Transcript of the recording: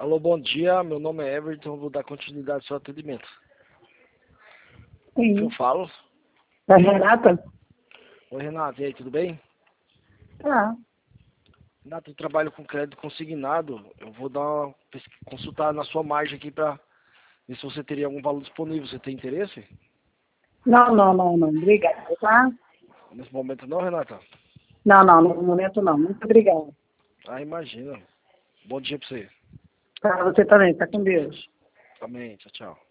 Alô, bom dia. Meu nome é Everton. Vou dar continuidade ao seu atendimento. Sim. Eu falo. É Renata? Oi, Renato. E aí, tudo bem? Tá. Renato, eu trabalho com crédito consignado. Eu vou dar uma consultar na sua margem aqui para ver se você teria algum valor disponível. Você tem interesse? Não. Obrigada, tá? Nesse momento não, Renata? Não, no momento não. Muito obrigada. Ah, imagina. Bom dia para você. Tá, você também. Tá com Deus. Amém. Tchau, tchau.